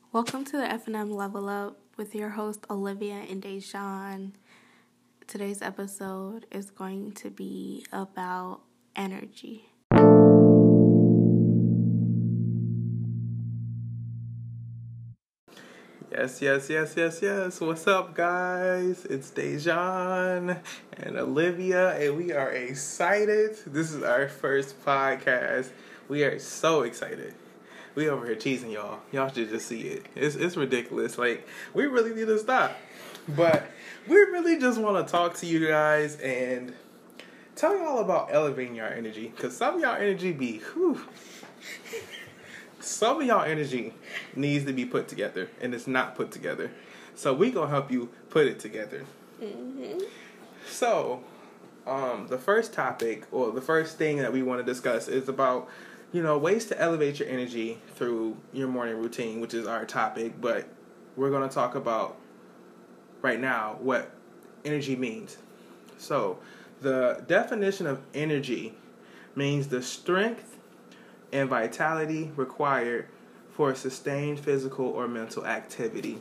Welcome to the F&M Level Up with your host Olivia and Dejan. Today's episode is going to be about energy. Yes. What's up, guys? It's Dejan and Olivia, and we are excited. This is our first podcast. We are so excited. We over here teasing y'all. Y'all should just see it. It's ridiculous. Like, we really need to stop. But we really just want to talk to you guys and tell y'all about elevating your energy. Because some of y'all energy be, whew. Some of y'all energy needs to be put together, and it's not put together. So we gonna help you put it together. Mm-hmm. So, the first topic, or the first thing that we want to discuss is about, ways to elevate your energy through your morning routine, which is our topic. But we're gonna talk about right now what energy means. So, the definition of energy means the strength and vitality required for sustained physical or mental activity.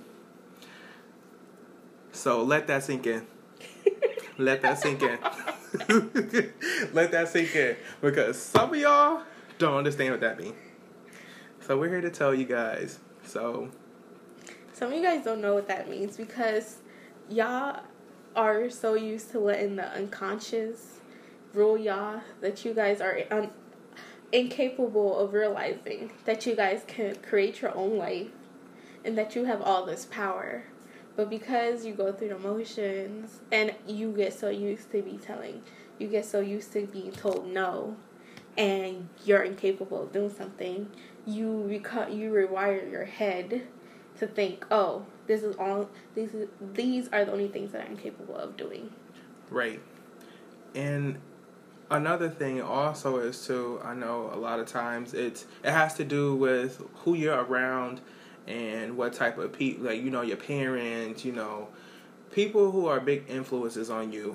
So let that sink in. Let that sink in. Let that sink in. Because some of y'all don't understand what that means. So we're here to tell you guys. So some of you guys don't know what that means because y'all are so used to letting the unconscious rule y'all that you guys are incapable of realizing that you guys can create your own life and that you have all this power. But because you go through the motions and you get so used to being told no, and you're incapable of doing something, you rewire your head to think, oh, these are the only things that I'm capable of doing. Right. And another thing also is too, I know a lot of times it has to do with who you're around and what type of people, like, your parents, people who are big influences on you,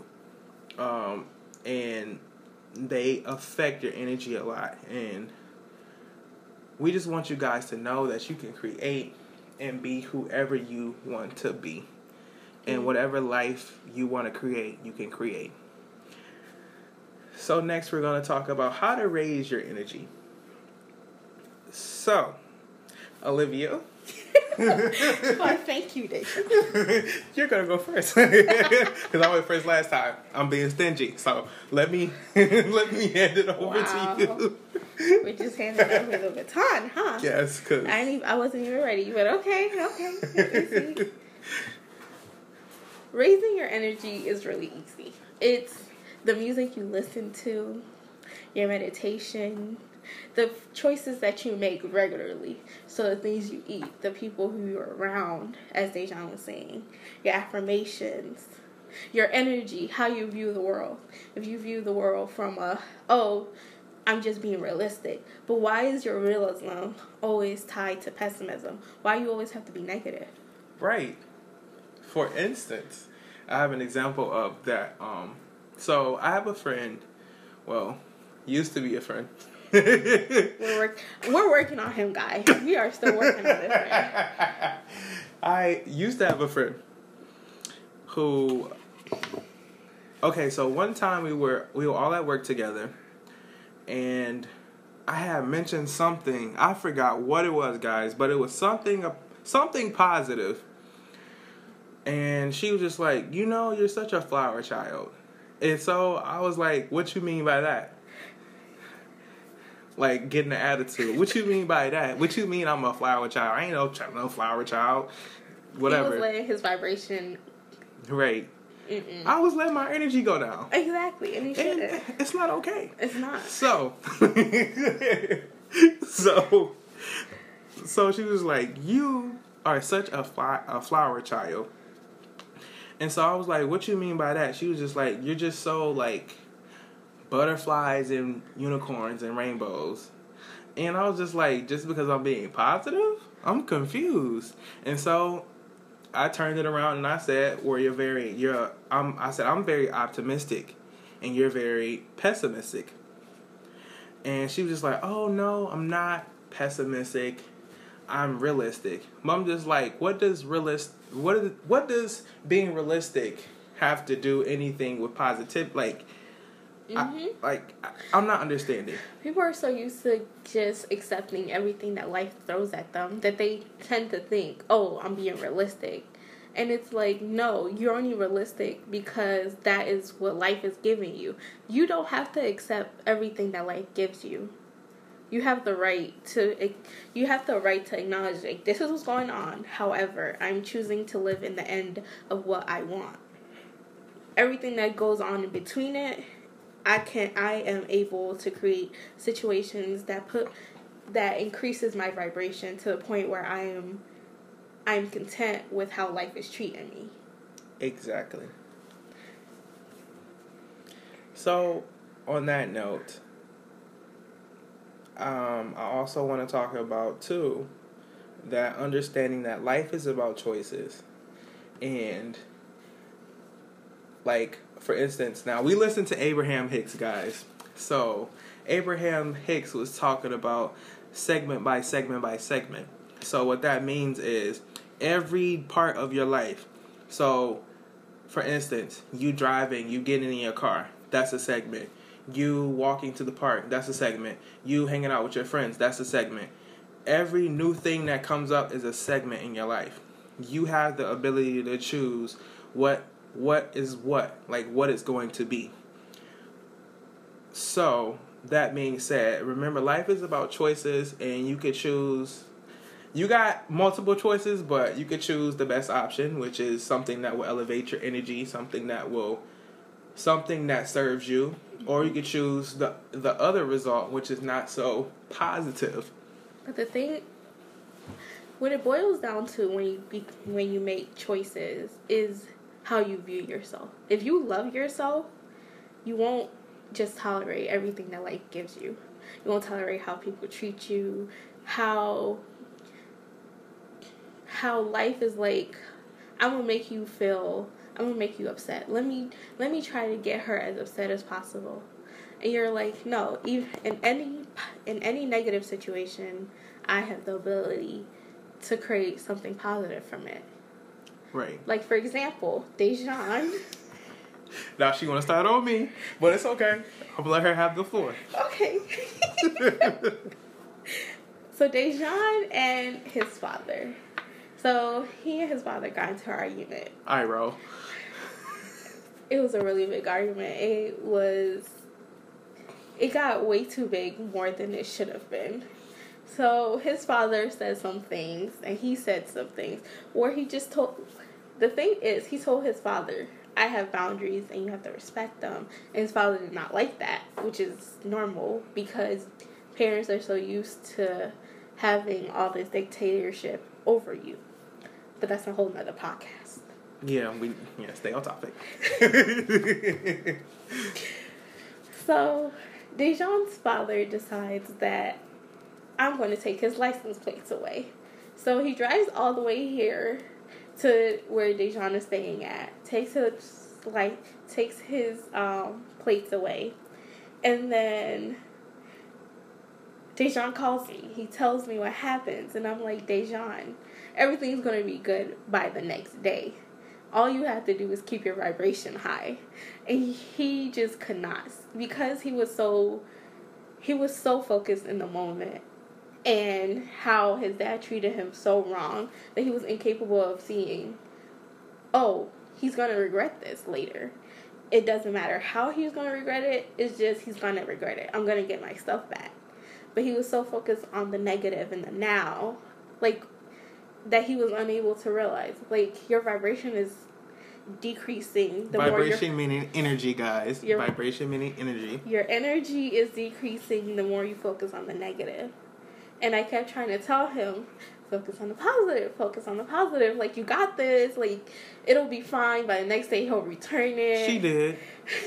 and they affect your energy a lot. And we just want you guys to know that you can create and be whoever you want to be. And whatever life you want to create, you can create. So next we're going to talk about how to raise your energy. So, Olivia. Why, thank you, Dave. You're going to go first. Because I went first last time. I'm being stingy. So let me hand it over to you. We just handed over the baton, huh? Yes, because I wasn't even ready, but okay. Raising your energy is really easy. It's the music you listen to, your meditation, the choices that you make regularly. So the things you eat, the people who you're around, as Dejan was saying, your affirmations, your energy, how you view the world. If you view the world from I'm just being realistic. But why is your realism always tied to pessimism? Why you always have to be negative? Right. For instance, I have an example of that. So I have a friend, used to be a friend. We're working on him, guys. We are still working on this friend. I used to have a friend who, so one time we were all at work together, and I had mentioned something. I forgot what it was, guys, but it was something positive. And she was just like, you're such a flower child. And so I was like, what you mean by that? Like, getting an attitude. What you mean by that? What you mean I'm a flower child? I ain't no flower child. Whatever. He was letting his vibration. Right. I was letting my energy go down. Exactly. And it's not okay. It's not. So she was like, you are such a flower child. And so I was like, what you mean by that? She was just like, you're just so, like, butterflies and unicorns and rainbows. And I was just like, just because I'm being positive? I'm confused. And so I turned it around and I said, I'm very optimistic and you're very pessimistic. And she was just like, oh no, I'm not pessimistic. I'm realistic. But I'm just like, what does being realistic have to do anything with positive? Like, I'm not understanding. People are so used to just accepting everything that life throws at them that they tend to think, oh, I'm being realistic. And it's like, no, you're only realistic because that is what life is giving you. You don't have to accept everything that life gives you. You have the right to acknowledge, like, this is what's going on. However, I'm choosing to live in the end of what I want. Everything that goes on in between it, I am able to create situations that increases my vibration to the point where I'm content with how life is treating me. Exactly. So, on that note, I also want to talk about, too, that understanding that life is about choices. And, like, for instance, now we listen to Abraham Hicks, guys. So, Abraham Hicks was talking about segment by segment by segment. So, what that means is every part of your life. So, for instance, you driving, you getting in your car, that's a segment. You walking to the park, that's a segment. You hanging out with your friends, that's a segment. Every new thing that comes up is a segment in your life. You have the ability to choose what is what it's going to be. So, that being said, remember, life is about choices, and you could choose. You got multiple choices, but you could choose the best option, which is something that will elevate your energy, something that serves you, or you could choose the other result, which is not so positive. But the thing, what it boils down to when you make choices is how you view yourself. If you love yourself, you won't just tolerate everything that life gives you. You won't tolerate how people treat you, how life is like, I'm gonna make you upset. Let me try to get her as upset as possible. And you're like, no, even in any negative situation, I have the ability to create something positive from it. Right. Like, for example, Dejan. Now she want to start on me, but it's okay. I'm gonna let her have the floor. Okay. So Dejan and his father. So he and his father got into an argument. Iro. It was a really big argument. It got way too big, more than it should have been. So his father said some things, and he said some things where he just told. The thing is, he told his father, I have boundaries and you have to respect them. And his father did not like that, which is normal because parents are so used to having all this dictatorship over you. But that's a whole nother podcast. Yeah, stay on topic. So, Dejan's father decides that I'm going to take his license plates away. So he drives all the way here to where Dejan is staying at, takes his plates away, and then Dejan calls me. He tells me what happens, and I'm like, Dejan, everything's going to be good by the next day. All you have to do is keep your vibration high. And he just could not, because he was so focused in the moment and how his dad treated him so wrong that he was incapable of seeing, oh, he's going to regret this later. It doesn't matter how he's going to regret it. It's just he's going to regret it. I'm going to get my stuff back. But he was so focused on the negative and the now, like, that he was unable to realize, like, your vibration is decreasing. Vibration meaning energy, guys. Vibration meaning energy. Your energy is decreasing the more you focus on the negative. And I kept trying to tell him, focus on the positive. Like, you got this. Like, it'll be fine. By the next day, he'll return it. She did.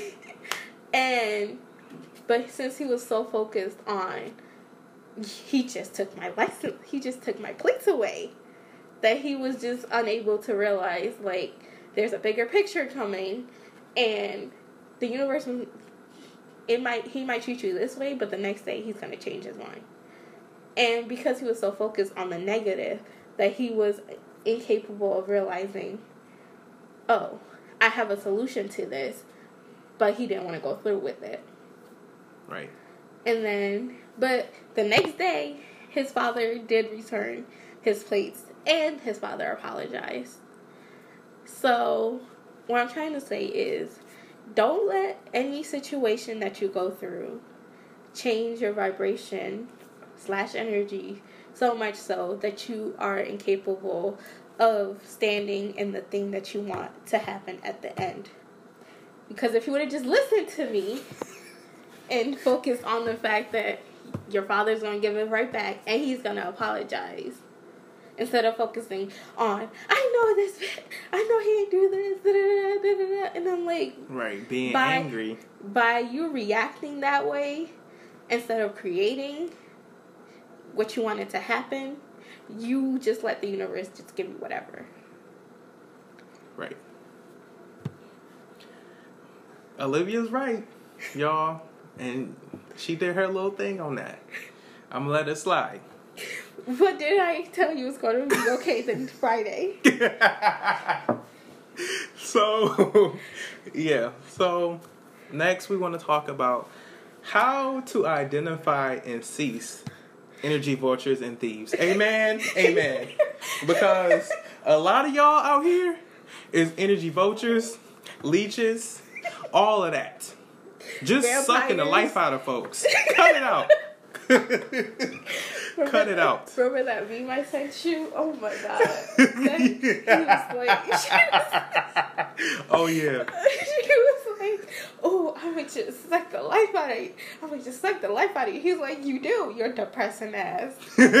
But since he was so focused on, he just took my plates away, that he was just unable to realize, like, there's a bigger picture coming, and the universe, he might treat you this way, but the next day he's going to change his mind. And because he was so focused on the negative, that he was incapable of realizing, oh, I have a solution to this, but he didn't want to go through with it. Right. And then, but the next day, his father did return his plates, and his father apologized. So, what I'm trying to say is, don't let any situation that you go through change your vibration / energy so much so that you are incapable of standing in the thing that you want to happen at the end. Because if you would have just listened to me and focused on the fact that your father's going to give it right back and he's going to apologize, instead of focusing on, I know this, I know he ain't do this, da, da, da, da, da. And I'm like, right, being angry. By you reacting that way, instead of creating what you wanted to happen, you just let the universe just give you whatever. Right. Olivia's right, y'all. And she did her little thing on that. I'm going to let it slide. What did I tell you was going to be okay then Friday? So, yeah. So, next we want to talk about how to identify and cease energy vultures and thieves. Amen? Amen. Because a lot of y'all out here is energy vultures, leeches, all of that. Just Vampires. Sucking the life out of folks. Cut it out. Cut it out. Remember that meme I sent you? Oh my god. He was like, oh yeah. She was like, oh, I would just suck the life out of you. I would just suck the life out of you. He's like, you do. You're depressing ass.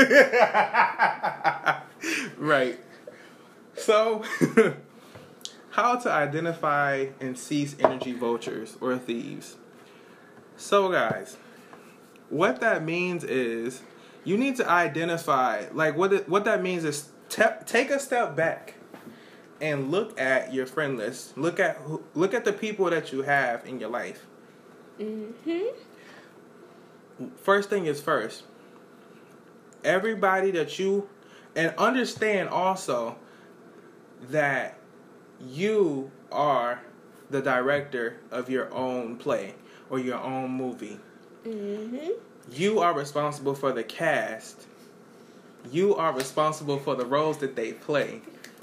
Right. So, how to identify and cease energy vultures or thieves. So, guys, what that means is you need to identify, like, what that means is take a step back and look at your friend list. Look at the people that you have in your life. Mm-hmm. First thing is first. Everybody that you, and understand also that you are the director of your own play or your own movie. Mm-hmm. You are responsible for the cast. You are responsible for the roles that they play.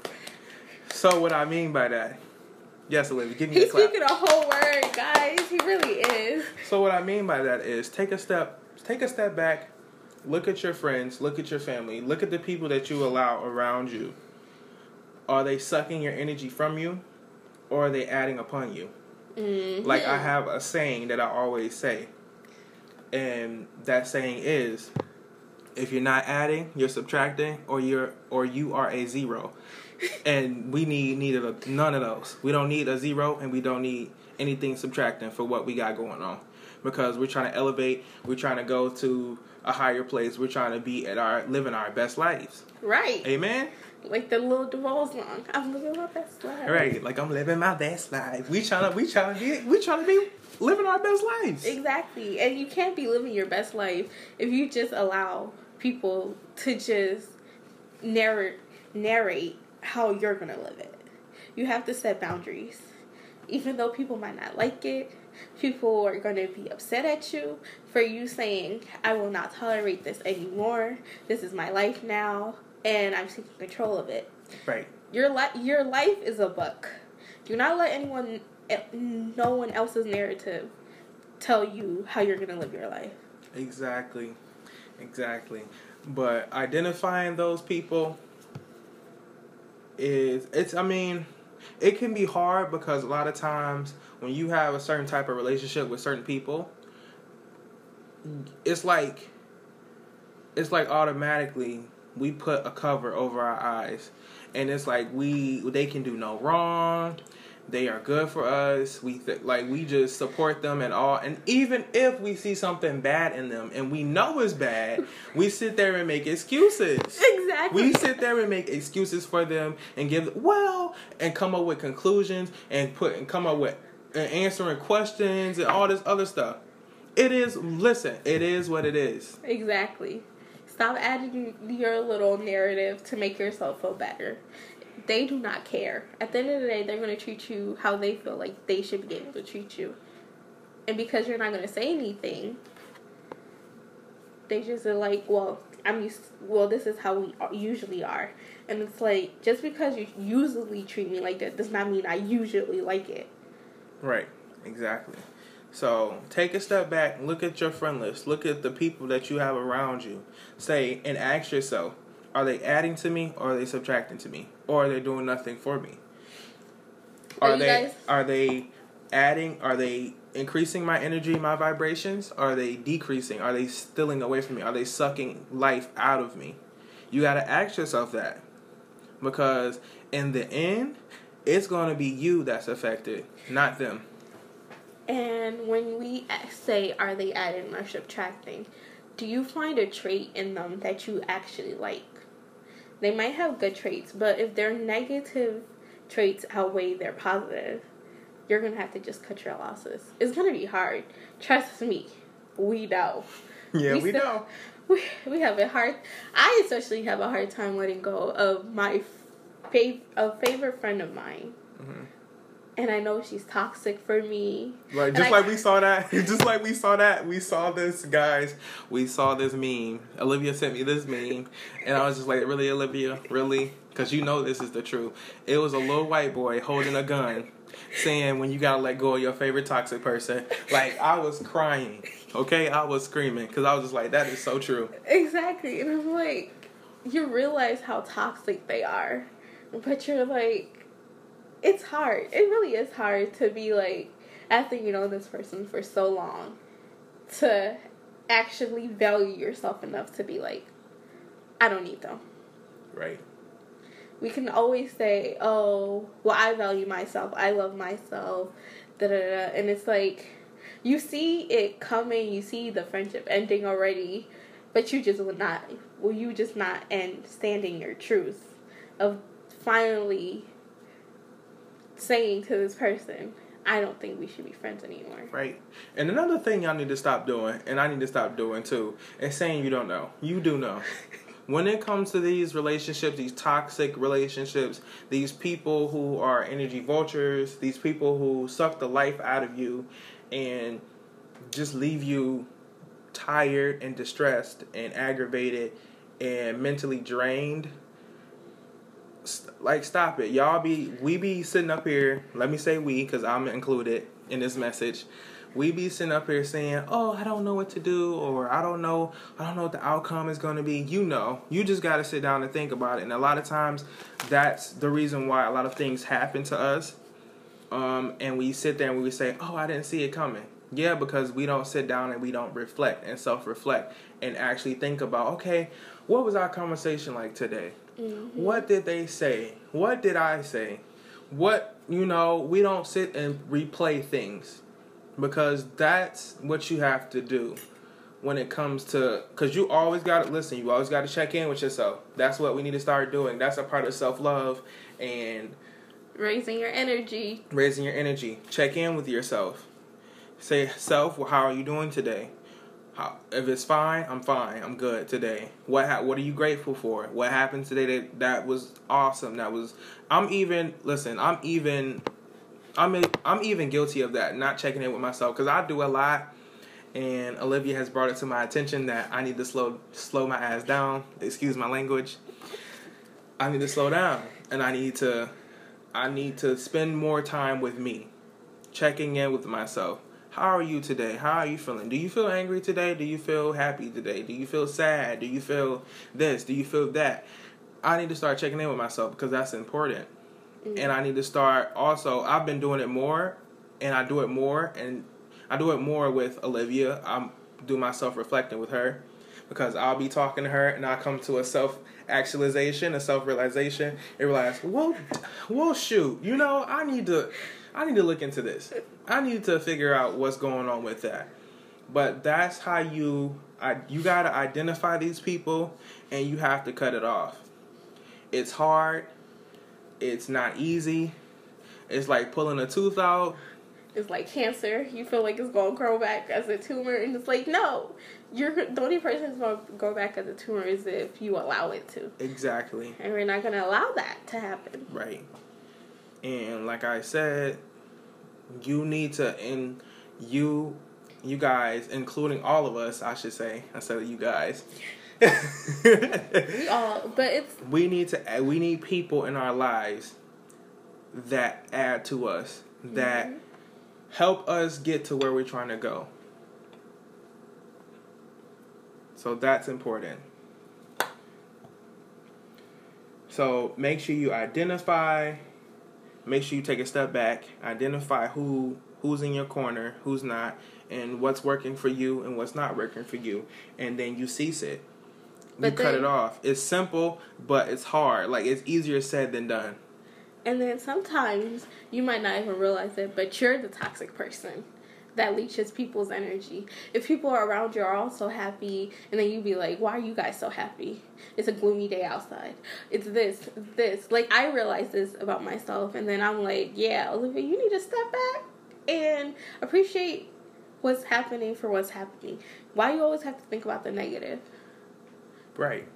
So what I mean by that, yes, Olivia, give me a clap. He's speaking a whole word, guys. He really is. So what I mean by that is take a step back, look at your friends, look at your family, look at the people that you allow around you. Are they sucking your energy from you, or are they adding upon you? Mm-hmm. Like I have a saying that I always say, and that saying is, if you're not adding, you're subtracting, or you are a zero. And we need none of those. We don't need a zero, and we don't need anything subtracting for what we got going on, because we're trying to elevate. We're trying to go to a higher place. We're trying to be living our best lives. Right. Amen. Like the little Duval song. I'm living my best life. Right. Like I'm living my best life. We trying to be living our best lives. Exactly. And you can't be living your best life if you just allow people to just narrate how you're going to live it. You have to set boundaries. Even though people might not like it, people are going to be upset at you for you saying, I will not tolerate this anymore. This is my life now, and I'm taking control of it. Right. Your life is a book. Do not let no one else's narrative tell you how you're going to live your life. Exactly. But identifying those people it can be hard, because a lot of times when you have a certain type of relationship with certain people, it's like automatically we put a cover over our eyes, and it's like they can do no wrong. They are good for us. We just support them and all. And even if we see something bad in them and we know it's bad, we sit there and make excuses. Exactly. We sit there and make excuses for them and and come up with conclusions and come up with answering questions and all this other stuff. It is what it is. Exactly. Stop adding your little narrative to make yourself feel better. They do not care. At the end of the day, they're going to treat you how they feel like they should be able to treat you. And because you're not going to say anything, they just are like, well, this is how we usually are. And it's like, just because you usually treat me like that does not mean I usually like it. Right. Exactly. So take a step back, look at your friend list, look at the people that you have around you. Say and ask yourself, are they adding to me or are they subtracting to me? Or are they doing nothing for me? Are they adding, are they increasing my energy, my vibrations? Are they decreasing? Are they stealing away from me? Are they sucking life out of me? You got to ask yourself that. Because in the end, it's going to be you that's affected, not them. And when we say, are they adding or subtracting, do you find a trait in them that you actually like? They might have good traits, but if their negative traits outweigh their positive, you're going to have to just cut your losses. It's going to be hard. Trust me. We know. Yeah, we know. We have a hard... I especially have a hard time letting go of my favorite friend of mine. Mm-hmm. And I know she's toxic for me. Right, just like we saw that. Just like we saw that. We saw this, guys. We saw this meme. Olivia sent me this meme. And I was just like, really, Olivia? Really? Because you know this is the truth. It was a little white boy holding a gun saying when you got to let go of your favorite toxic person. Like, I was crying. Okay? I was screaming. Because I was just like, that is so true. Exactly. And I'm like, you realize how toxic they are. But you're like... It's hard. It really is hard to be like, after you know this person for so long, to actually value yourself enough to be like, I don't need them. Right. We can always say, oh, well, I value myself. I love myself. Da-da-da. And it's like, you see it coming. You see the friendship ending already. But you just would not. Will you just not end standing your truth of finally saying to this person, I don't think we should be friends anymore. Right. And another thing y'all need to stop doing, and I need to stop doing too, is saying you don't know. You do know. When it comes to these relationships, these toxic relationships, these people who are energy vultures, these people who suck the life out of you and just leave you tired and distressed and aggravated and mentally drained, like, stop it. We be sitting up here, let me say we, because I'm included in this message. We be sitting up here saying, oh, I don't know what to do, or I don't know what the outcome is going to be. You know, you just got to sit down and think about it. And a lot of times, that's the reason why a lot of things happen to us. And we sit there and we say, oh, I didn't see it coming. Yeah, because we don't sit down and we don't reflect and self-reflect and actually think about, okay, what was our conversation like today? Mm-hmm. What did they say? What did I say? We don't sit and replay things, because that's what you have to do when it comes to, because you always got to listen. You always got to check in with yourself. That's what we need to start doing. That's a part of self-love and raising your energy. Check in with yourself. Say, self, well, how are you doing today? If it's fine, I'm fine. I'm good today. What are you grateful for? What happened today that was awesome? I'm even guilty of that, not checking in with myself, because I do a lot, and Olivia has brought it to my attention that I need to slow my ass down. Excuse my language. I need to slow down, and I need to spend more time with me, checking in with myself. How are you today? How are you feeling? Do you feel angry today? Do you feel happy today? Do you feel sad? Do you feel this? Do you feel that? I need to start checking in with myself, because that's important. Mm-hmm. And I need to start also, I've been doing it more, and I do it more with Olivia. I'm doing my self-reflecting with her, because I'll be talking to her and I'll come to a self-actualization, a self-realization, and realize, well, shoot, I need to look into this. I need to figure out what's going on with that. But that's how you got to identify these people, and you have to cut it off. It's hard. It's not easy. It's like pulling a tooth out. is like cancer. You feel like it's going to grow back as a tumor, and it's like, no. The only person who's going to go back as a tumor is if you allow it to. Exactly. And we're not going to allow that to happen. Right. And like I said, you need to, and you guys, including all of us, I should say, instead of you guys. We need people in our lives that add to us, that help us get to where we're trying to go. So that's important. So make sure you identify, make sure you take a step back, identify who's in your corner, who's not, and what's working for you and what's not working for you, and then you cease it. You cut it off. It's simple, but it's hard. Like, it's easier said than done. And then sometimes you might not even realize it, but you're the toxic person that leeches people's energy. If people are around you are all so happy, and then you be like, why are you guys so happy? It's a gloomy day outside. It's this. Like, I realize this about myself, and then I'm like, yeah, Olivia, you need to step back and appreciate what's happening for what's happening. Why you always have to think about the negative? Right.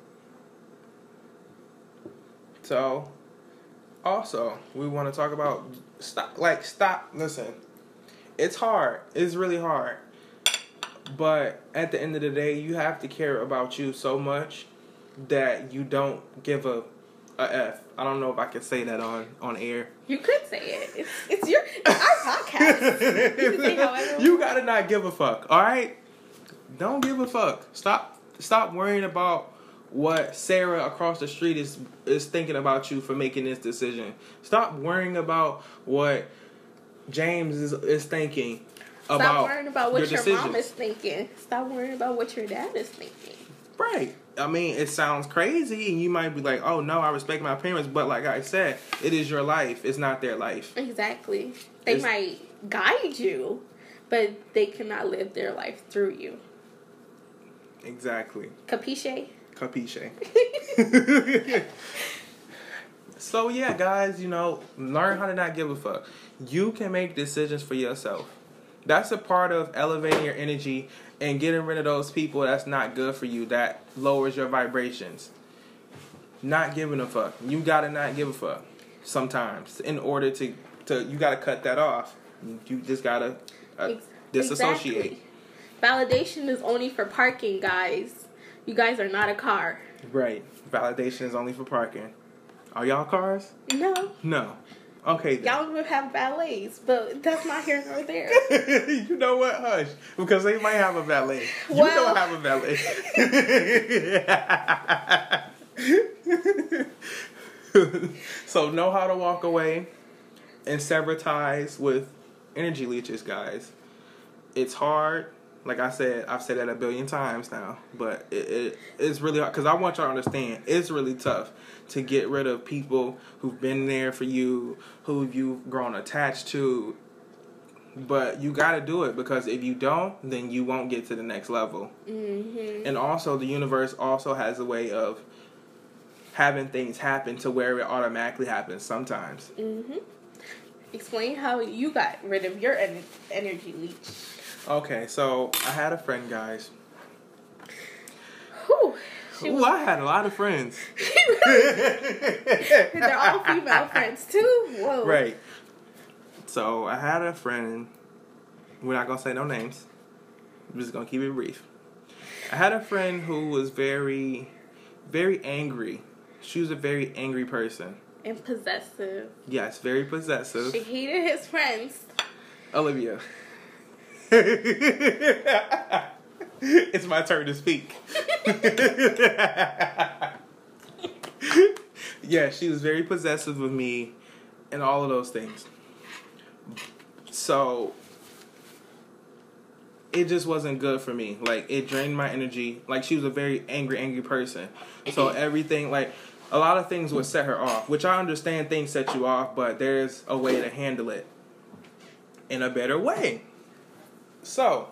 So, also, we want to talk about stop. Listen, it's hard. It's really hard. But at the end of the day, you have to care about you so much that you don't give a F. I don't know if I can say that on air. You could say it. It's our podcast. You can say however. You gotta not give a fuck. All right. Don't give a fuck. Stop worrying about what Sarah across the street is thinking about you for making this decision. Stop worrying about what James is thinking about. Stop worrying about what your decisions. mom is thinking. Stop worrying about what your dad is thinking. Right. I mean, it sounds crazy, and you might be like, oh, no, I respect my parents. But like I said, it is your life. It's not their life. Exactly. They might guide you, but they cannot live their life through you. Exactly. Capiche? Capiche. So, yeah, guys, learn how to not give a fuck. You can make decisions for yourself. That's a part of elevating your energy and getting rid of those people that's not good for you, that lowers your vibrations. Not giving a fuck. You gotta not give a fuck sometimes. In order to you gotta cut that off. You just gotta disassociate. Exactly. Validation is only for parking, guys. You guys are not a car. Right. Validation is only for parking. Are y'all cars? No. No. Okay, then. Y'all would have valets, but that's not here nor there. You know what? Hush. Because they might have a valet. You don't have a valet. So know how to walk away and sever ties with energy leeches, guys. It's hard. Like I said, I've said that 1 billion times now. But it's really hard. Because I want y'all to understand, it's really tough to get rid of people who've been there for you, who you've grown attached to. But you got to do it, because if you don't, then you won't get to the next level. Mm-hmm. And also, the universe also has a way of having things happen to where it automatically happens sometimes. Mm-hmm. Explain how you got rid of your energy leech. Okay, so I had a friend, guys. Whew. I had a lot of friends. They're all female friends, too. Whoa. Right. So, I had a friend. We're not going to say no names. We're just going to keep it brief. I had a friend who was very, very angry. She was a very angry person. And possessive. Yes, very possessive. She hated his friends. Olivia. It's my turn to speak. Yeah, she was very possessive with me and all of those things. So it just wasn't good for me. Like, it drained my energy. Like, she was a very angry person. So everything, like, a lot of things would set her off, which I understand things set you off, but there's a way to handle it in a better way. So,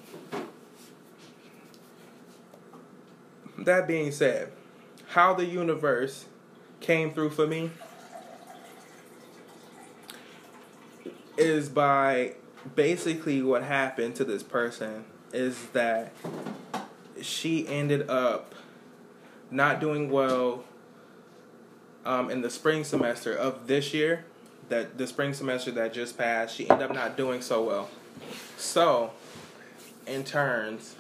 that being said, how the universe came through for me is by basically what happened to this person is that she ended up not doing well in the spring semester of this year. That the spring semester that just passed, she ended up not doing so well. So, in turns,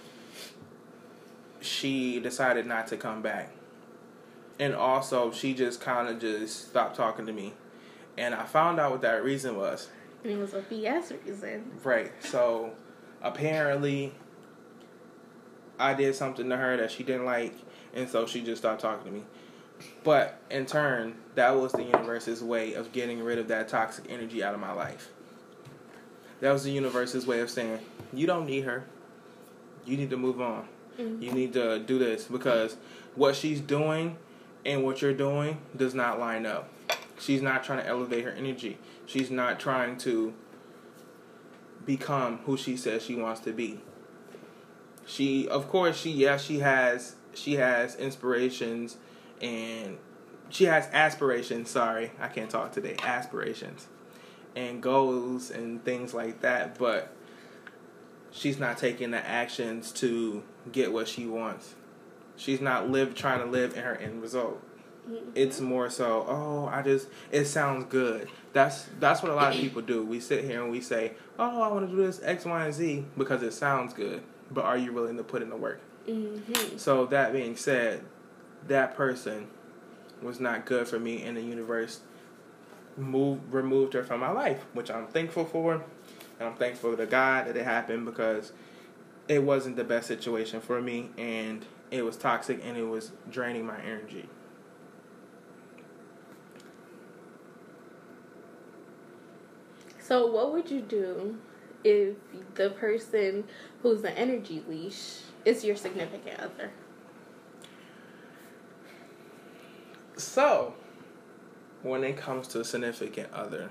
she decided not to come back. And also, she just kind of just stopped talking to me. And I found out what that reason was. And it was a BS reason. Right. So, apparently, I did something to her that she didn't like, and so she just stopped talking to me. But, in turn, that was the universe's way of getting rid of that toxic energy out of my life. That was the universe's way of saying, you don't need her. You need to move on. Mm-hmm. You need to do this, because what she's doing and what you're doing does not line up. She's not trying to elevate her energy. She's not trying to become who she says she wants to be. She has inspirations and she has aspirations. Sorry, I can't talk today. Aspirations and goals and things like that, but she's not taking the actions to get what she wants. She's not trying to live in her end result. Mm-hmm. It's more so, it sounds good. That's what a lot of people do. We sit here and we say, oh, I want to do this X, Y, and Z because it sounds good. But are you willing to put in the work? Mm-hmm. So that being said, that person was not good for me, and the universe removed her from my life, which I'm thankful for. And I'm thankful to God that it happened, because it wasn't the best situation for me, and it was toxic, and it was draining my energy. So what would you do if the person who's the energy leash is your significant other? So, when it comes to a significant other,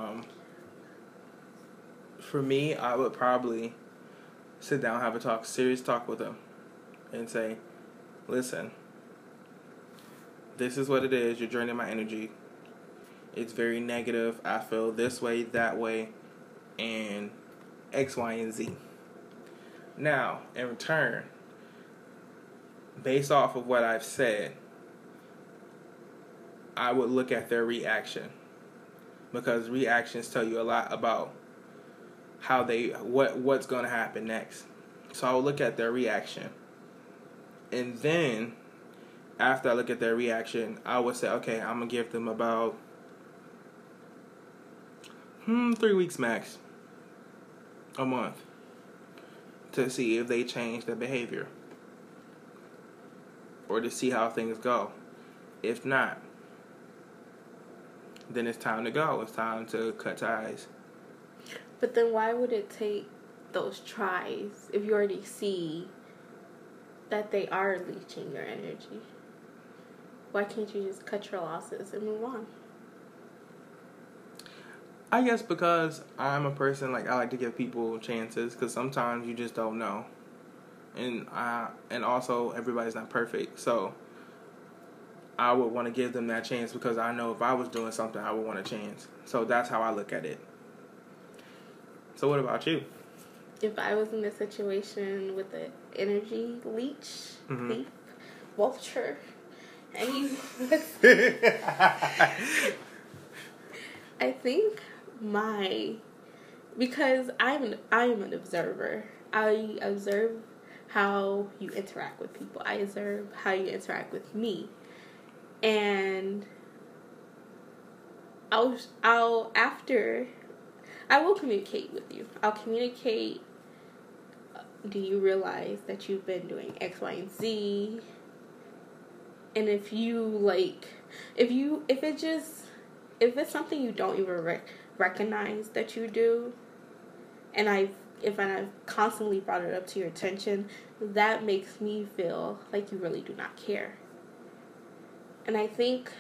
for me, I would probably sit down, have a serious talk with them, and say, listen, this is what it is. You're draining my energy. It's very negative. I feel this way, that way, and X, Y, and Z. Now, in return, based off of what I've said, I would look at their reaction, because reactions tell you a lot about how what's going to happen next. So I would look at their reaction, and then after I look at their reaction, I would say, okay, I'm gonna give them about 3 weeks max, a month, to see if they change their behavior, or to see how things go. If not, then it's time to go. It's time to cut ties. But then why would it take those tries if you already see that they are leeching your energy? Why can't you just cut your losses and move on? I guess because I'm a person, I like to give people chances, because sometimes you just don't know. And also, everybody's not perfect. So I would want to give them that chance, because I know if I was doing something, I would want a chance. So that's how I look at it. So what about you? If I was in a situation with an energy leech, mm-hmm. thief, vulture, and you I think because I'm an observer. I observe how you interact with people. I observe how you interact with me. And I will communicate with you. I'll communicate. Do you realize that you've been doing X, Y, and Z? And if it's something you don't even recognize that you do, and I've constantly brought it up to your attention, that makes me feel like you really do not care. And I think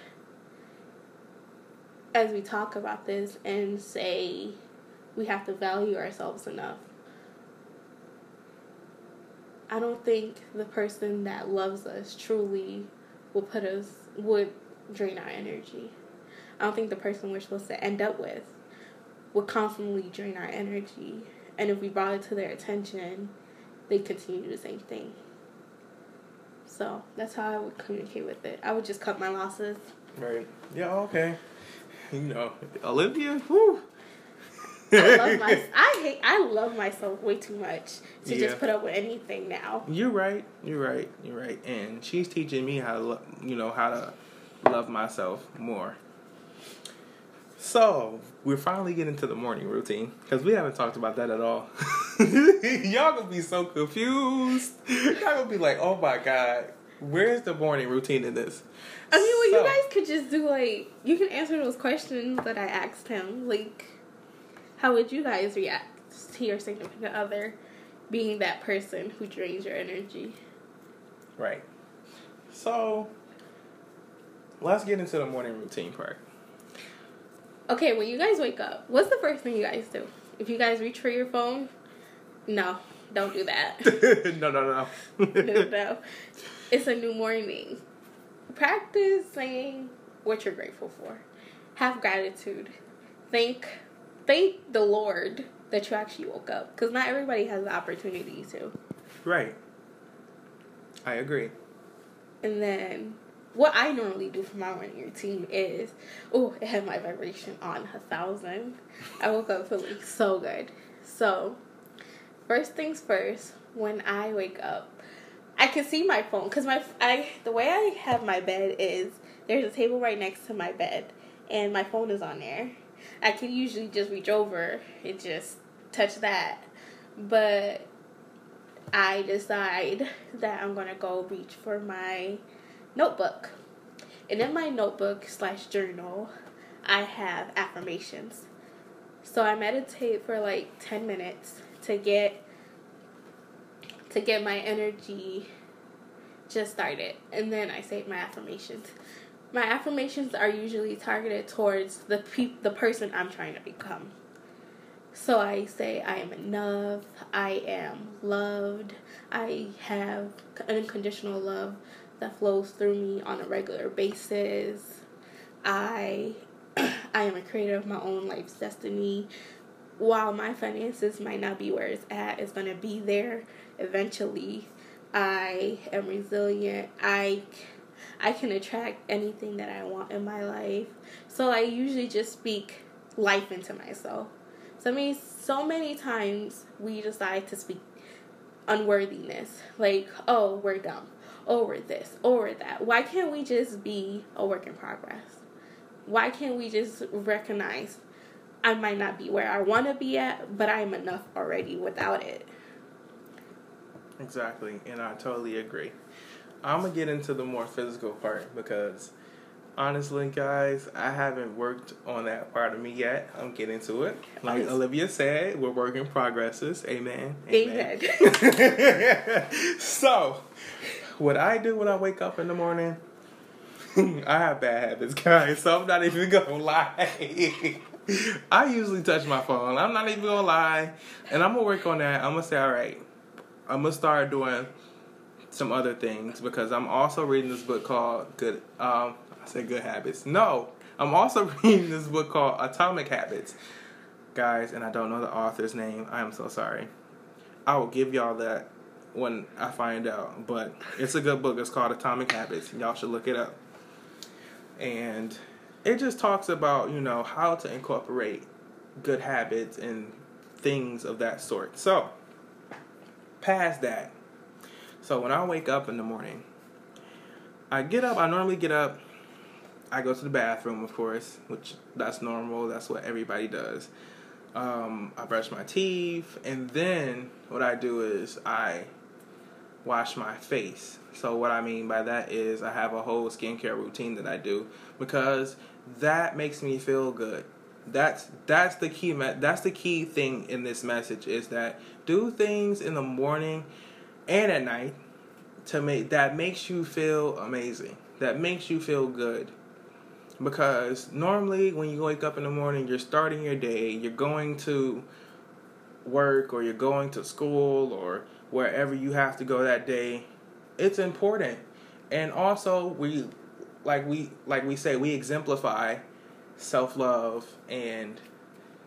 as we talk about this and say we have to value ourselves enough, I don't think the person that loves us truly would drain our energy. I don't think the person we're supposed to end up with would constantly drain our energy. And if we brought it to their attention, they continue the same thing. So that's how I would communicate with it. I would just cut my losses. Right. Yeah, okay. You know, Olivia, whew. I love myself way too much to just put up with anything now. You're right. And she's teaching me how to, how to love myself more. So, we're finally getting to the morning routine, because we haven't talked about that at all. Y'all gonna be so confused. Y'all gonna be like, oh my God, where's the morning routine in this? I mean, well, you guys could just do, you can answer those questions that I asked him. How would you guys react to your significant other being that person who drains your energy? Right. So, let's get into the morning routine part. Okay, when you guys wake up, what's the first thing you guys do? If you guys reach for your phone, no, don't do that. No. No. It's a new morning. Practice saying what you're grateful for. Have gratitude. Thank the Lord that you actually woke up. Because not everybody has the opportunity to. Right. I agree. And then what I normally do for my morning routine is, it had my vibration on 1,000. I woke up feeling so good. So, first things first, when I wake up, I can see my phone. Because the way I have my bed is, there's a table right next to my bed. And my phone is on there. I can usually just reach over and just touch that. But I decide that I'm going to go reach for my notebook. And in my notebook / journal, I have affirmations. So I meditate for 10 minutes to get my energy just started. And then I say my affirmations. My affirmations are usually targeted towards the person I'm trying to become. So I say I am enough, I am loved, I have unconditional love that flows through me on a regular basis. I am a creator of my own life's destiny. While my finances might not be where it's at, it's going to be there eventually. I am resilient. I can attract anything that I want in my life. So I usually just speak life into myself. So many times we decide to speak unworthiness. We're dumb. We're this. We're that. Why can't we just be a work in progress? Why can't we just recognize I might not be where I want to be at, but I'm enough already without it? Exactly, and I totally agree. I'm going to get into the more physical part because, honestly, guys, I haven't worked on that part of me yet. I'm getting to it. Like Olivia said, we're work in progresses. Amen. So, what I do when I wake up in the morning, I have bad habits, guys, so I'm not even going to lie. I usually touch my phone. I'm not even going to lie. And I'm going to work on that. I'm going to say, all right, I'm going to start doing some other things because I'm also reading this book called Good Habits. No, I'm also reading this book called Atomic Habits. Guys, and I don't know the author's name. I am so sorry. I will give y'all that when I find out. But it's a good book. It's called Atomic Habits. Y'all should look it up. And it just talks about, how to incorporate good habits and things of that sort. So, past that. So when I wake up in the morning, I normally get up, I go to the bathroom, of course, which that's normal, that's what everybody does. I brush my teeth, and then what I do is I wash my face. So what I mean by that is I have a whole skincare routine that I do because that makes me feel good. That's the key thing in this message is that do things in the morning and at night that makes you feel amazing. That makes you feel good. Because normally when you wake up in the morning, you're starting your day, you're going to work or you're going to school or wherever you have to go that day. It's important. And also we exemplify self-love and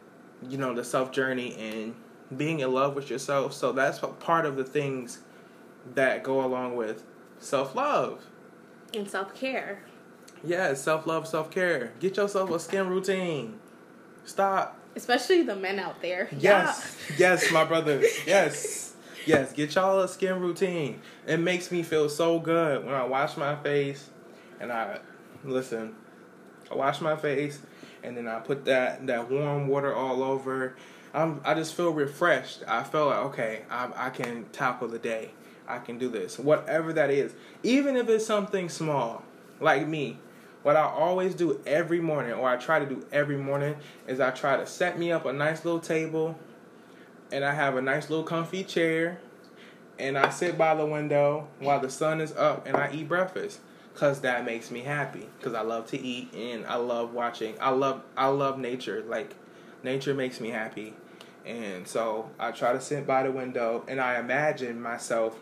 the self journey and being in love with yourself. So that's part of the things that go along with self-love. And self-care. Yeah, self-love, self-care. Get yourself a skin routine. Stop. Especially the men out there. Yes. Yeah. Yes, my brothers. Yes. Yes, get y'all a skin routine. It makes me feel so good when I wash my face and I wash my face and then I put that warm water all over. I just feel refreshed. I feel like, okay, I can tackle the day. I can do this. Whatever that is. Even if it's something small, like me. What I always do every morning, or I try to do every morning, is I try to set me up a nice little table, and I have a nice little comfy chair, and I sit by the window while the sun is up, and I eat breakfast, because that makes me happy, because I love to eat, and I love watching. I love nature. Like, nature makes me happy, and so I try to sit by the window, and I imagine myself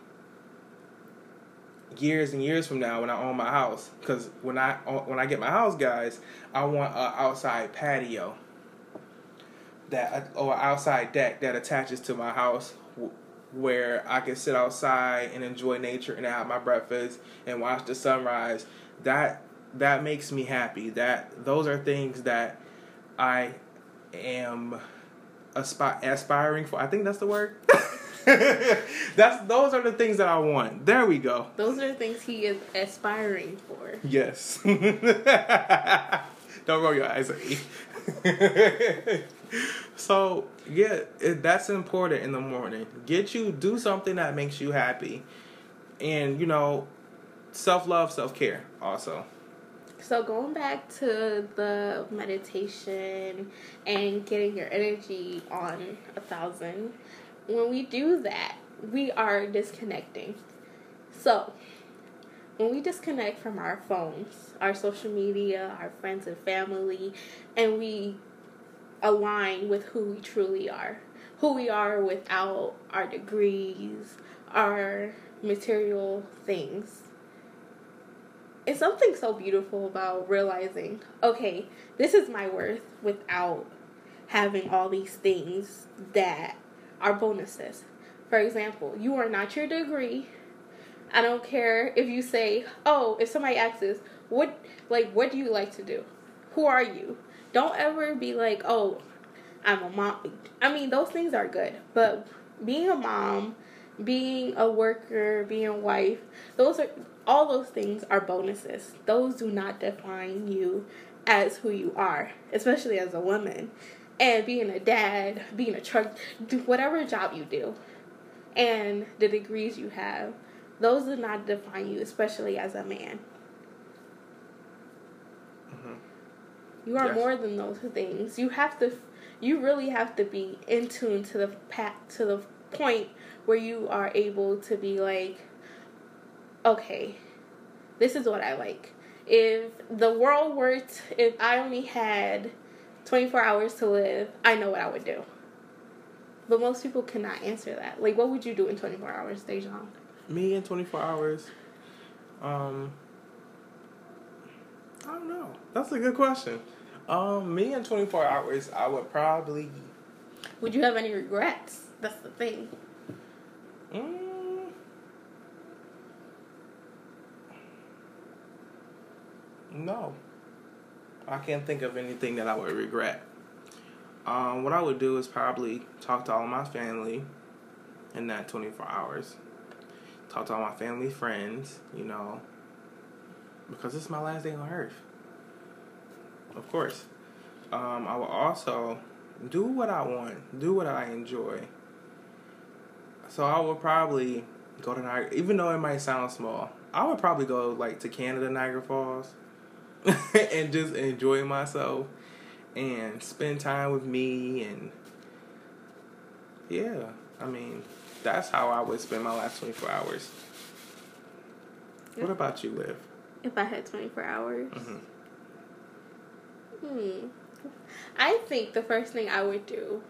years and years from now when I own my house, because when I get my house, guys, I want an outside patio or outside deck that attaches to my house where I can sit outside and enjoy nature and have my breakfast and watch the sunrise. That makes me happy. Those are things that I am aspiring for. I think that's the word. Those are the things that I want. There we go. Those are the things he is aspiring for. Yes. Don't roll your eyes at me. So, yeah, that's important in the morning. Do something that makes you happy. And, self-love, self-care also. So going back to the meditation and getting your energy on 1,000, when we do that, we are disconnecting. So, when we disconnect from our phones, our social media, our friends and family, and we align with who we truly are, who we are without our degrees, our material things, it's something so beautiful about realizing, okay, this is my worth without having all these things that are bonuses. For example, you are not your degree. I don't care if you say, if somebody asks us, what do you like to do? Who are you? Don't ever be like, I'm a mom. I mean, those things are good, but being a mom, being a worker, being a wife, all those things are bonuses. Those do not define you as who you are, especially as a woman. And being a dad, being a truck, do whatever job you do, and the degrees you have, those do not define you, especially as a man. Mm-hmm. You are more than those things. You really have to be in tune to the point where you are able to be like, okay, this is what I like. If the world if I only had 24 hours to live, I know what I would do. But most people cannot answer that. Like, what would you do in 24 hours, Dejan? Me in 24 hours? I don't know. That's a good question. Me in 24 hours, I would probably... Would you have any regrets? That's the thing. No. I can't think of anything that I would regret. What I would do is probably talk to all my family in that 24 hours. Talk to all my family, friends, because it's my last day on earth. Of course. I will also do what I want, do what I enjoy. So I would probably go to Niagara, even though it might sound small, I would probably go to Canada, Niagara Falls, and just enjoy myself and spend time with me. And yeah, I mean, that's how I would spend my last 24 hours. Yep. What about you, Liv? If I had 24 hours? I think the first thing I would do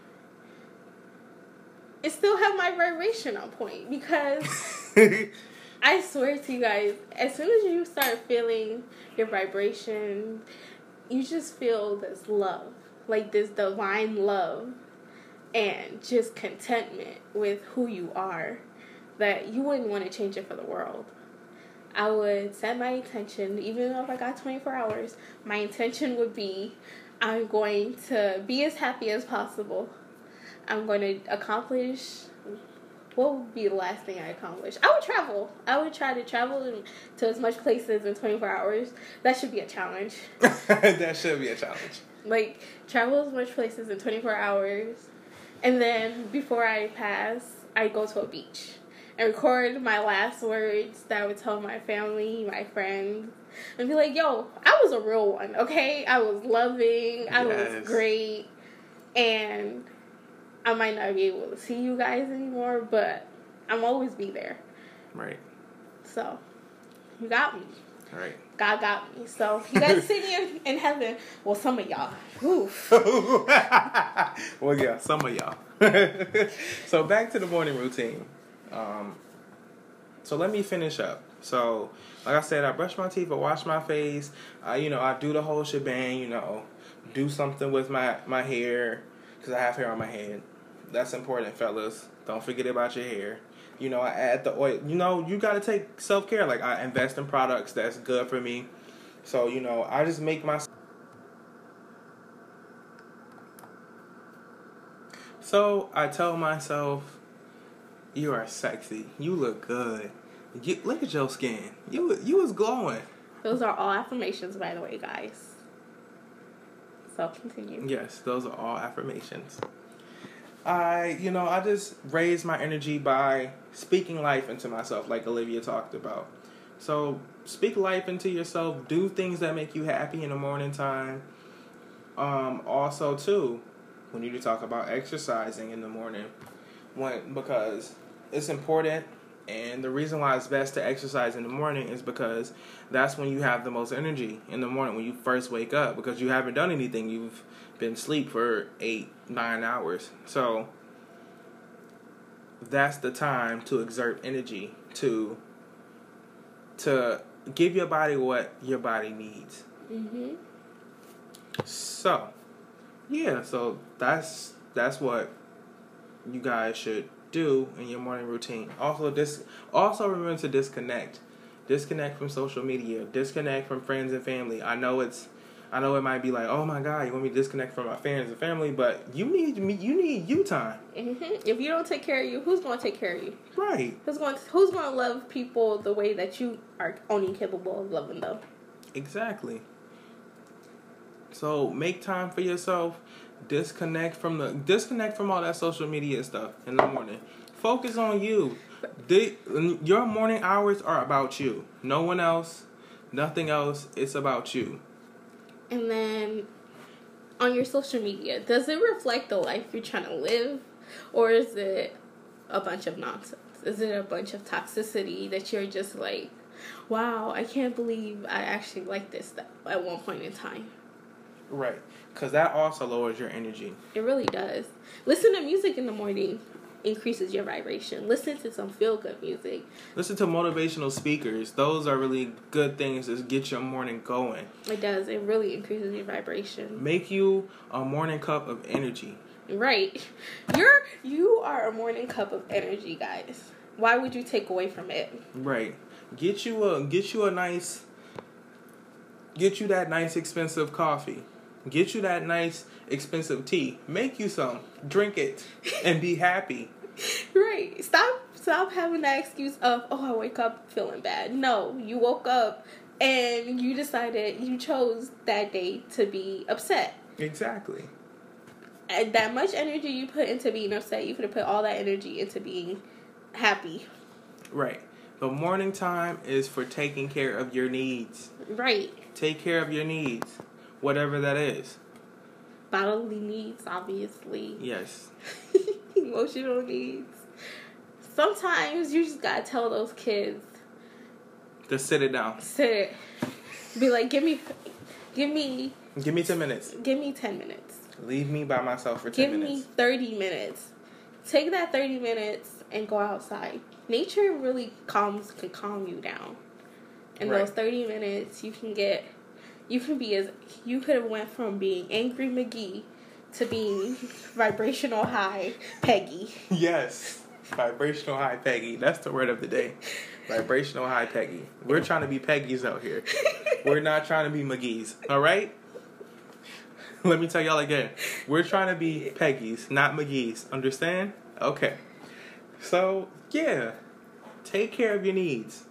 is still have my vibration on point, because I swear to you guys, as soon as you start feeling your vibration, you just feel this love. like this divine love and just contentment with who you are that you wouldn't want to change it for the world. I would set my intention, even if I got 24 hours, my intention would be I'm going to be as happy as possible. I'm going to accomplish, what would be the last thing I accomplish? I would travel. I would try to travel to as much places in 24 hours. That should be a challenge. That should be a challenge. Like, travel as much places in 24 hours. And then, before I pass, I go to a beach and record my last words that I would tell my family, my friends, and be like, yo, I was a real one, okay? I was loving, I was great, and I might not be able to see you guys anymore, but I'm always be there. Right. So, you got me. Right. God got me. So, you guys see me in heaven. Well, some of y'all. Oof. Well, yeah, some of y'all. So, back to the morning routine. So let me finish up. So, like I said, I brush my teeth, I wash my face. I do the whole shebang. Do something with my hair because I have hair on my head. That's important, fellas. Don't forget about your hair. I add the oil. You got to take self-care. Like, I invest in products that's good for me. So, I just make my... So, I tell myself, you are sexy. You look good. Look at your skin. You was glowing. Those are all affirmations, by the way, guys. So, continue. Yes, those are all affirmations. I just raise my energy by speaking life into myself, like Olivia talked about. So, speak life into yourself. Do things that make you happy in the morning time. Also, too, we need to talk about exercising in the morning. Because it's important, and the reason why it's best to exercise in the morning is because that's when you have the most energy in the morning, when you first wake up, because you haven't done anything. You've been asleep for 8-9 hours. So that's the time to exert energy, to give your body what your body needs. Mm-hmm. So, yeah, so that's what you guys should do in your morning routine. Also remember to disconnect from social media, disconnect from friends and family. I know it might be like, oh my God, you want me to disconnect from my friends and family, but you need you time. Mm-hmm. If you don't take care of you, who's going to take care of you? Right. Who's going to love people the way that you are only capable of loving them? Exactly. So make time for yourself. Disconnect from all that social media stuff in the morning. Focus on you. Your morning hours are about you. No one else, nothing else. It's about you. And then on your social media, does it reflect the life you're trying to live? Or is it a bunch of nonsense? Is it a bunch of toxicity that you're just like, wow, I can't believe I actually like this at one point in time? Right. Because that also lowers your energy. It really does. Listen to music in the morning. Increases your vibration. Listen to some feel-good music. Listen to motivational speakers. Those are really good things to get your morning going. It does. It really increases your vibration. Make you a morning cup of energy. Right. You are a morning cup of energy, guys. Why would you take away from it? Right. Get you that nice expensive coffee. Get you that nice expensive tea. Make you some. Drink it and be happy. Right. Stop having that excuse of, oh, I wake up feeling bad. No, you woke up and you chose that day to be upset. Exactly. And that much energy you put into being upset, you could have put all that energy into being happy. Right. The morning time is for taking care of your needs. Right. Take care of your needs. Whatever that is. Bodily needs, obviously. Yes. Emotional needs. Sometimes you just gotta tell those kids to sit it down. Sit it. Be like, give me 10 minutes. Give me 10 minutes. Leave me by myself for 10 minutes. Give me 30 minutes. Take that 30 minutes and go outside. Nature really can calm you down. In those 30 minutes, you can get you could have went from being angry McGee to being vibrational high Peggy. Yes. Vibrational high Peggy. That's the word of the day. Vibrational high Peggy. We're trying to be Peggies out here. We're not trying to be McGee's. All right? Let me tell y'all again. We're trying to be Peggies, not McGee's. Understand? Okay. So, yeah. Take care of your needs.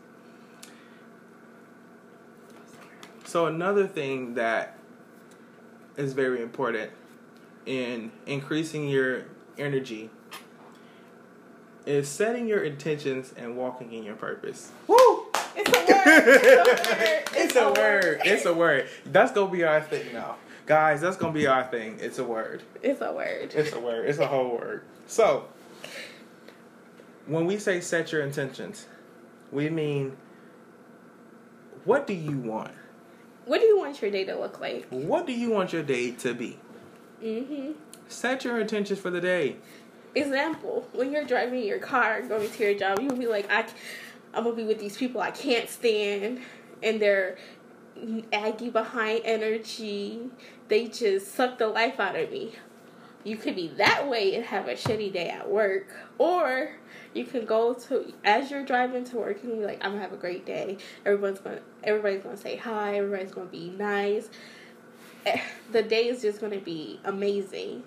So, another thing that is very important in increasing your energy is setting your intentions and walking in your purpose. Woo! It's a word. It's a word. That's going to be our thing now. Guys, that's going to be our thing. It's a word. It's a word. It's a word. It's a whole word. So, when we say set your intentions, we mean, what do you want? What do you want your day to look like? What do you want your day to be? Mm-hmm. Set your intentions for the day. Example, when you're driving your car, going to your job, you'll be like, I'm going to be with these people I can't stand, and they're aggy behind energy. They just suck the life out of me. You could be that way and have a shitty day at work. Or you can go to, as you're driving to work, you can be like, I'm going to have a great day. Everybody's going to say hi. Everybody's going to be nice. The day is just going to be amazing.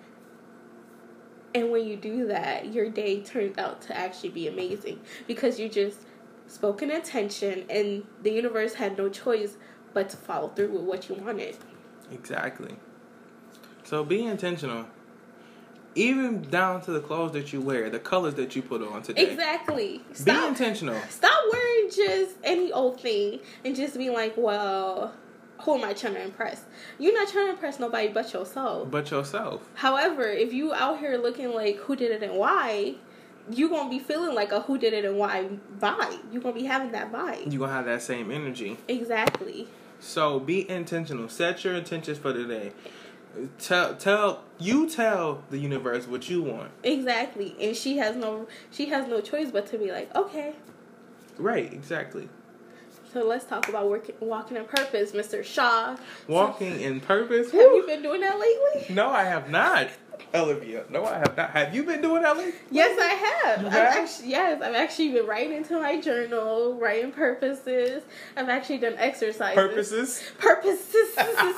And when you do that, your day turns out to actually be amazing. Because you just spoke an intention and the universe had no choice but to follow through with what you wanted. Exactly. So be intentional. Even down to the clothes that you wear, the colors that you put on today. Exactly. Be intentional. Stop wearing just any old thing and just be like, well, who am I trying to impress? You're not trying to impress nobody but yourself. But yourself. However, if you out here looking like who did it and why, you're going to be feeling like a who did it and why vibe. You're going to be having that vibe. You're going to have that same energy. Exactly. So be intentional. Set your intentions for the day. Tell the universe what you want. Exactly. And she has no choice but to be like, okay. Right, exactly. So let's talk about walking in purpose, Mr. Shaw. Walking in purpose? Have you been doing that lately? No, I have not. Olivia, no, I have not. Have you been doing that lately? Yes, I have. You have? I've actually been writing into my journal, writing purposes. I've actually done exercises. Purposes.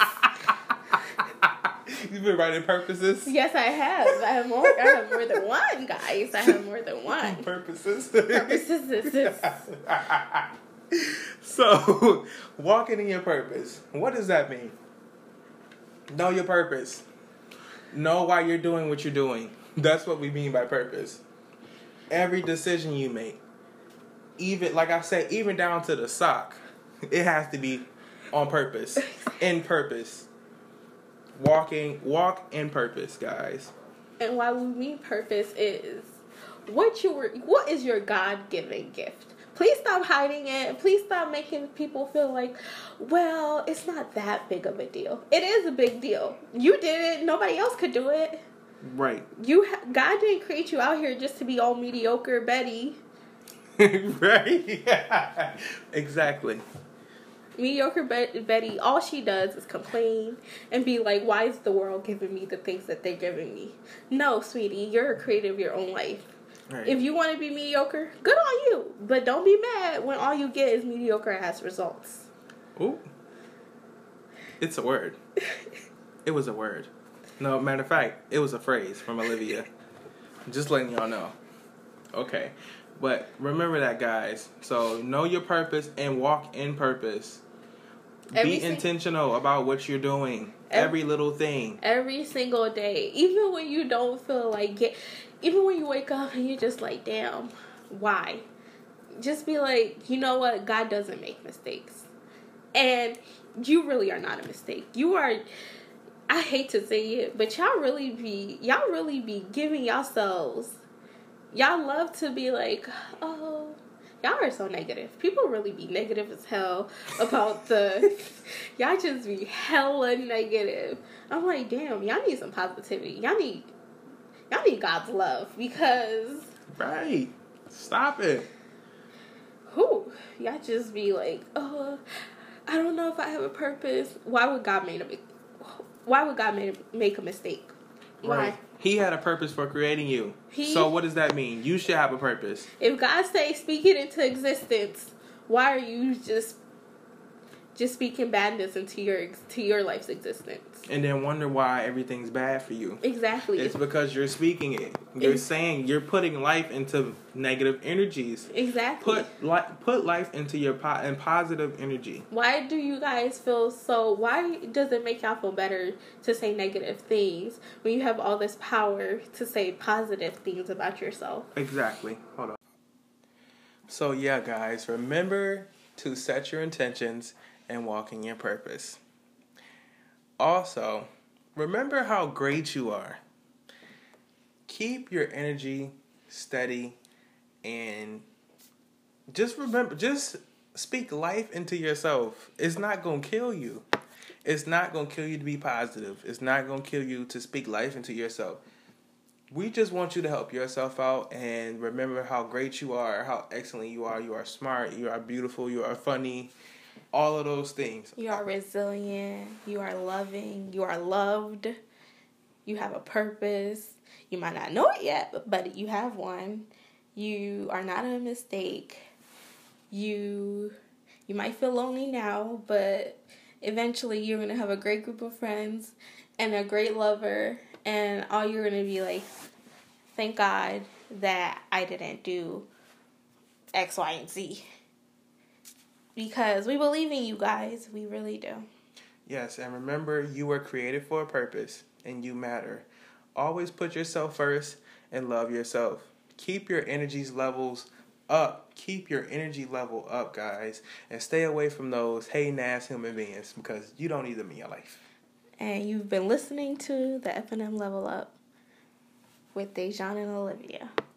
You've been writing purposes? Yes, I have. I have more than one, guys. I have more than one. Purposes. So, walking in your purpose. What does that mean? Know your purpose. Know why you're doing what you're doing. That's what we mean by purpose. Every decision you make, even, like I said, even down to the sock, it has to be on purpose. In purpose. Walk in purpose, guys. And why we mean purpose is what is your God-given gift? Please stop hiding it. Please stop making people feel like, well, it's not that big of a deal. It is a big deal. You did it. Nobody else could do it. Right. God didn't create you out here just to be all mediocre Betty. Right. Exactly. Mediocre Betty, all she does is complain and be like, why is the world giving me the things that they're giving me? No, sweetie, you're a creator of your own life. Right. If you want to be mediocre, good on you. But don't be mad when all you get is mediocre ass results. Ooh. It's a word. It was a word. No, matter of fact, it was a phrase from Olivia. Just letting y'all know. Okay. But remember that, guys. So know your purpose and walk in purpose. Be intentional about what you're doing. Every little thing. Every single day. Even when you don't feel like it. Even when you wake up and you're just like, damn, why? Just be like, you know what? God doesn't make mistakes. And you really are not a mistake. You are, I hate to say it, but y'all really be giving yourselves, y'all love to be like, oh, y'all are so negative. People really be negative as hell about y'all just be hella negative. I'm like, damn, y'all need some positivity. Y'all need God's love because... Right. Stop it. Y'all just be like, oh, I don't know if I have a purpose. Why would God make a mistake? Why? Right. He had a purpose for creating you. So what does that mean? You should have a purpose. If God say speak it into existence, why are you just speaking badness into your life's existence? And then wonder why everything's bad for you. Exactly. It's because you're speaking it. You're putting life into negative energies. Exactly. Put life into your positive energy. Why do you guys feel so? Why does it make y'all feel better to say negative things when you have all this power to say positive things about yourself? Exactly. Hold on. So yeah, guys, remember to set your intentions and walk in your purpose. Also, remember how great you are. Keep your energy steady and just speak life into yourself. It's not going to kill you. It's not going to kill you to be positive. It's not going to kill you to speak life into yourself. We just want you to help yourself out and remember how great you are, how excellent you are. You are smart, you are beautiful, you are funny. All of those things. You are resilient. You are loving. You are loved. You have a purpose. You might not know it yet, but you have one. You are not a mistake. You might feel lonely now, but eventually you're going to have a great group of friends and a great lover, and all you're going to be like, thank God that I didn't do X, Y, and Z. Because we believe in you guys. We really do. Yes, and remember, you were created for a purpose, and you matter. Always put yourself first and love yourself. Keep your energies levels up. Keep your energy level up, guys. And stay away from those hating-ass human beings because you don't need them in your life. And you've been listening to the F&M Level Up with Dejan and Olivia.